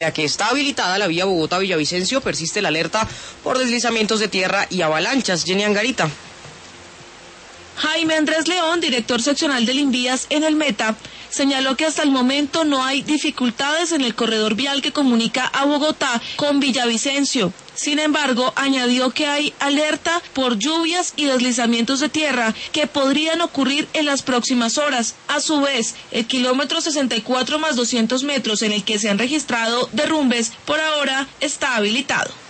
que está habilitada la vía Bogotá-Villavicencio, persiste la alerta por deslizamientos de tierra y avalanchas. Jenny Angarita. Jaime Andrés León, director seccional del Invías en el Meta, señaló que hasta el momento no hay dificultades en el corredor vial que comunica a Bogotá con Villavicencio. Sin embargo, añadió que hay alerta por lluvias y deslizamientos de tierra que podrían ocurrir en las próximas horas. A su vez, el kilómetro 64 más 200 metros en el que se han registrado derrumbes por ahora está habilitado.